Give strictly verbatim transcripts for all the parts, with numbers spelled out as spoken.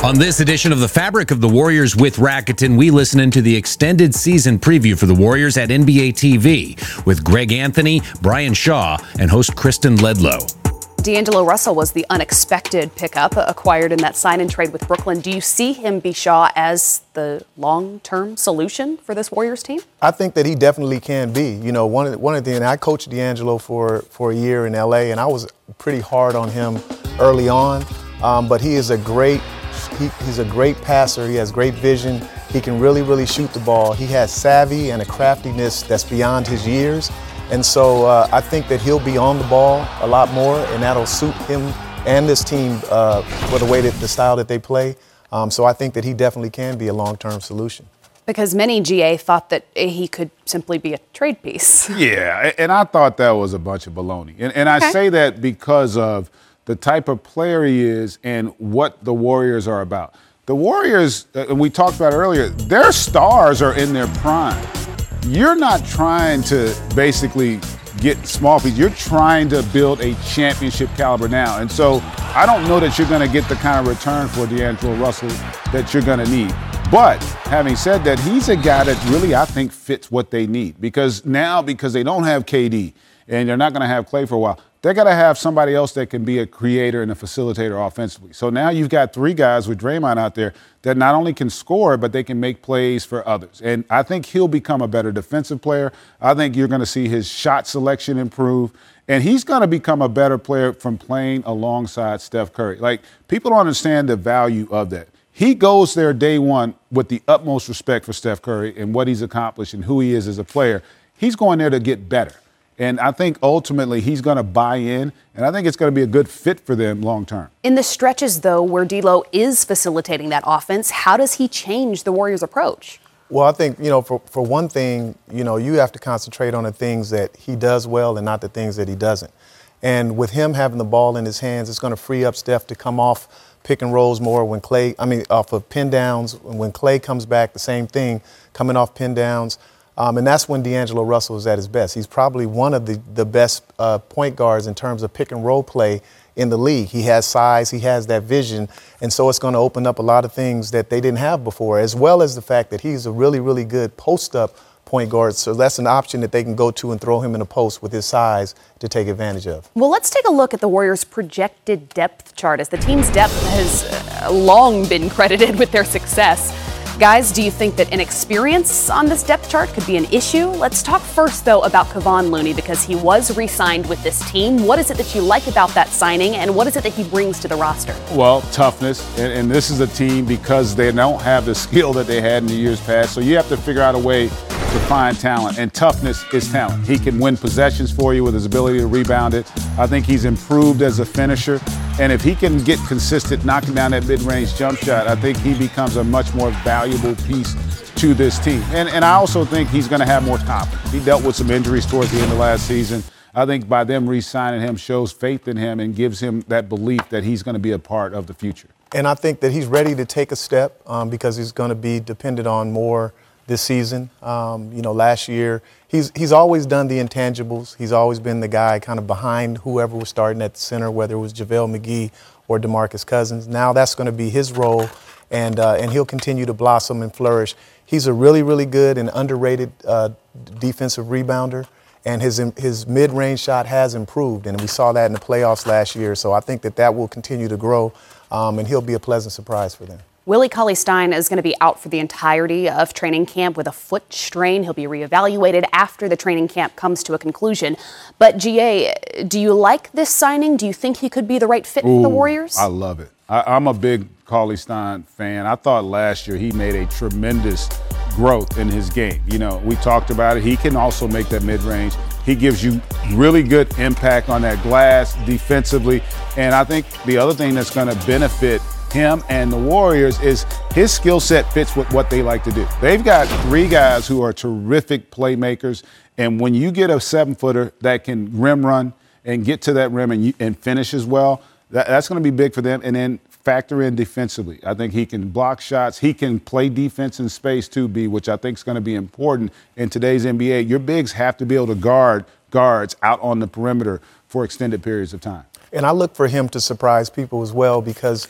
On this edition of The Fabric of the Warriors with Rakuten, we listen into the extended season preview for the Warriors at N B A T V with Greg Anthony, Brian Shaw, and host Kristen Ledlow. D'Angelo Russell was the unexpected pickup acquired in that sign and trade with Brooklyn. Do you see him, B. Shaw, as the long-term solution for this Warriors team? I think that he definitely can be. You know, one of the, one of the and I coached D'Angelo for, for a year in L A, and I was pretty hard on him early on. Um, but he is a great he, he's a great passer. He has great vision. He can really, really shoot the ball. He has savvy and a craftiness that's beyond his years. And so uh, I think that he'll be on the ball a lot more, and that'll suit him and this team uh, for the way that the style that they play. Um, so I think that he definitely can be a long-term solution. Because many G A thought that he could simply be a trade piece. Yeah, and I thought that was a bunch of baloney. And, and okay. I say that because of the type of player he is and what the Warriors are about. The Warriors, and we talked about earlier, their stars are in their prime. You're not trying to basically get small pieces. You're trying to build a championship caliber now. And so I don't know that you're going to get the kind of return for D'Angelo Russell that you're going to need. But having said that, he's a guy that really, I think, fits what they need. Because now, because they don't have K D and they're not going to have Klay for a while, they're going to have somebody else that can be a creator and a facilitator offensively. So now you've got three guys with Draymond out there that not only can score, but they can make plays for others. And I think he'll become a better defensive player. I think you're going to see his shot selection improve. And he's going to become a better player from playing alongside Steph Curry. Like, people don't understand the value of that. He goes there day one with the utmost respect for Steph Curry and what he's accomplished and who he is as a player. He's going there to get better. And I think ultimately he's going to buy in, and I think it's going to be a good fit for them long term. In the stretches, though, where D'Lo is facilitating that offense, how does he change the Warriors' approach? Well, I think, you know, for, for one thing, you know, you have to concentrate on the things that he does well and not the things that he doesn't. And with him having the ball in his hands, it's going to free up Steph to come off pick and rolls more when Klay, I mean, off of pin downs. When Klay comes back, the same thing, coming off pin downs. Um, and that's when D'Angelo Russell is at his best. He's probably one of the, the best uh, point guards in terms of pick and roll play in the league. He has size, he has that vision, and so it's going to open up a lot of things that they didn't have before, as well as the fact that he's a really, really good post-up point guard. So that's an option that they can go to and throw him in a post with his size to take advantage of. Well, let's take a look at the Warriors' projected depth chart, as the team's depth has uh, long been credited with their success. Guys, do you think that inexperience on this depth chart could be an issue? Let's talk first, though, about Kevon Looney, because he was re-signed with this team. What is it that you like about that signing, and what is it that he brings to the roster? Well, toughness, and, and this is a team because they don't have the skill that they had in the years past, so you have to figure out a way to find talent, and toughness is talent. He can win possessions for you with his ability to rebound it. I think he's improved as a finisher, and if he can get consistent knocking down that mid-range jump shot, I think he becomes a much more valuable piece to this team. And, and I also think he's going to have more confidence. He dealt with some injuries towards the end of last season. I think by them re-signing him shows faith in him and gives him that belief that he's going to be a part of the future. And I think that he's ready to take a step um, because he's going to be depended on more this season. Um, you know, last year, he's he's always done the intangibles. He's always been the guy kind of behind whoever was starting at the center, whether it was JaVale McGee or DeMarcus Cousins. Now that's going to be his role, and uh, and he'll continue to blossom and flourish. He's a really, really good and underrated uh, defensive rebounder, and his his mid-range shot has improved, and we saw that in the playoffs last year. So I think that that will continue to grow, um, and he'll be a pleasant surprise for them. Willie Cauley-Stein is going to be out for the entirety of training camp with a foot strain. He'll be reevaluated after the training camp comes to a conclusion. But, G A, do you like this signing? Do you think he could be the right fit Ooh, for the Warriors? I love it. I, I'm a big Cauley-Stein fan. I thought last year he made a tremendous growth in his game. You know, we talked about it. He can also make that mid-range. He gives you really good impact on that glass defensively. And I think the other thing that's going to benefit him and the Warriors is his skill set fits with what they like to do. They've got three guys who are terrific playmakers, and when you get a seven-footer that can rim run and get to that rim and, you, and finish as well, that, that's going to be big for them. And then factor in defensively. I think he can block shots. He can play defense in space too, B, which I think is going to be important in today's N B A. Your bigs have to be able to guard guards out on the perimeter for extended periods of time. And I look for him to surprise people as well, because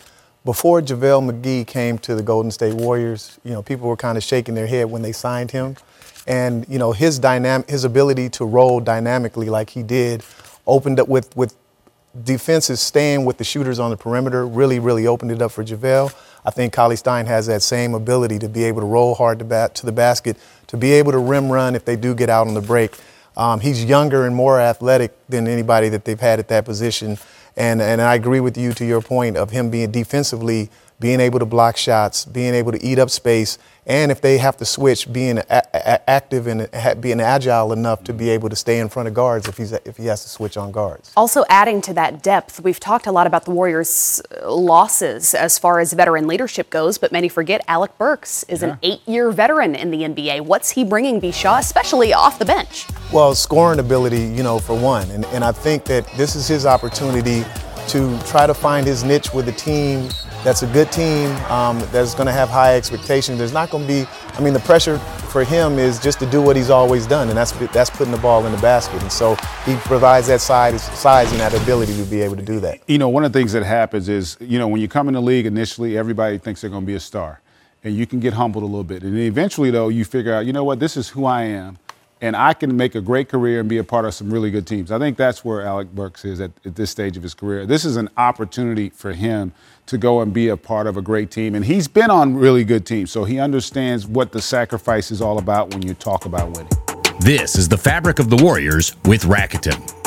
before JaVale McGee came to the Golden State Warriors, you know, people were kind of shaking their head when they signed him. And, you know, his dynamic, his ability to roll dynamically like he did opened up with, with defenses staying with the shooters on the perimeter, really, really opened it up for JaVale. I think Cauley Stein has that same ability to be able to roll hard to, bat, to the basket, to be able to rim run if they do get out on the break. Um, he's younger and more athletic than anybody that they've had at that position. And, and I agree with you to your point of him being defensively, being able to block shots, being able to eat up space, and if they have to switch, being a- a- active and a- being agile enough to be able to stay in front of guards if he's if he has to switch on guards. Also adding to that depth, we've talked a lot about the Warriors' losses as far as veteran leadership goes, but many forget Alec Burks is yeah. an eight-year veteran in the N B A. What's he bringing B. Shaw, especially off the bench? Well, scoring ability, you know, for one, and, and I think that this is his opportunity to try to find his niche with a team that's a good team, um, that's going to have high expectations. There's not going to be, I mean, the pressure for him is just to do what he's always done, and that's that's putting the ball in the basket. And so he provides that size, size and that ability to be able to do that. You know, one of the things that happens is, you know, when you come in the league initially, everybody thinks they're going to be a star, and you can get humbled a little bit. And eventually, though, you figure out, you know what, this is who I am, and I can make a great career and be a part of some really good teams. I think that's where Alec Burks is at, at this stage of his career. This is an opportunity for him to go and be a part of a great team. And he's been on really good teams, so he understands what the sacrifice is all about when you talk about winning. This is the Fabric of the Warriors with Rakuten.